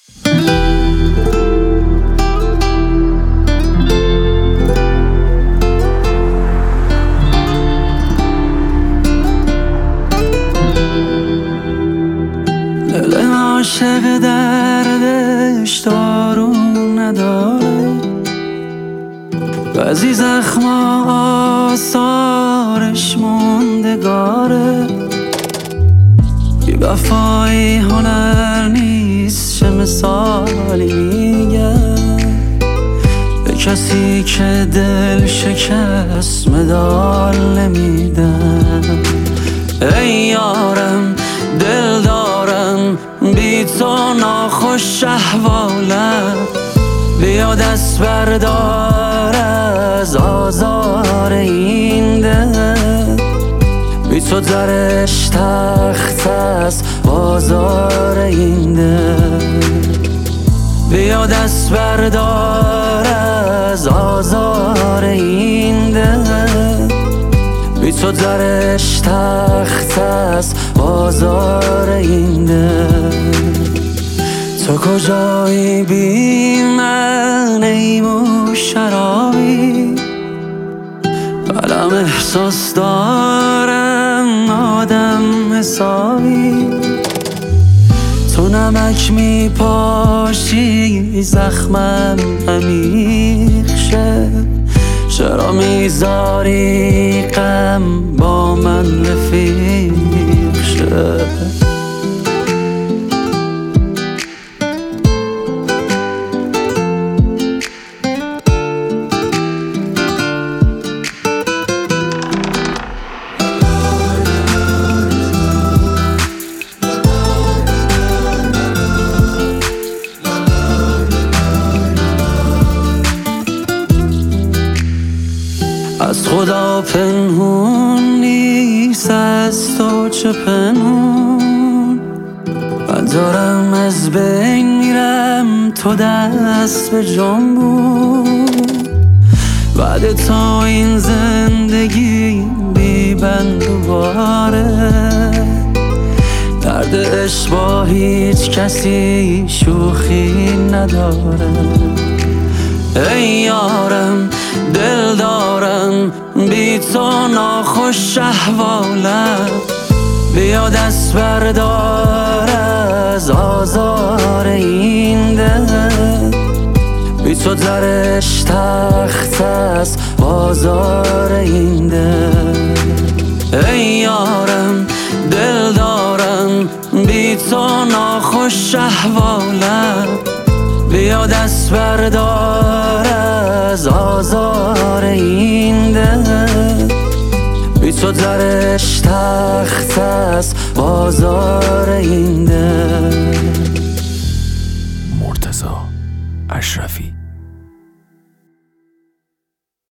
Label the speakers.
Speaker 1: دل عاشق دردش دارون نداره، بعضی زخما آثارش موندگاره. بی وفایی هنر نیست، چه مثالی میگم به کسی که دل شکست مدال نمیدم. ای یارم دل دارم بی تو ناخوش احوالم، بیا دست بردار از آزار این دل. بی تو درش تخت است بازار این دل. بیا دست بردار از آزار این دل. بی تو درش تخت است بازار این دل. تو کجایی بی من ای مو شرابی؟ قلم احساس دارم آدم حسابی. تو نمک می پاشی زخمم عمیق شه، چرا میذاری غم با من رفیق شه؟ از خدا پنهون نیست، از تو چه پنهون؟ من دارم از بین میرم، تو دست به جنبون. بعد تا این زندگی بی بند و باره، درد عشق با هیچ کسی شوخی نداره. ای یارم دل دارم بی تو ناخوش احوالم، بیا دست بردار از آزار این دل. بی تو درش تخت است بازار این دل. ای یارم دل دارم بی تو ناخوش احوالم، بیا دست بردار از آزار این دل. بی تو درش تخت است بازار این دل.
Speaker 2: مرتضی اشرفی.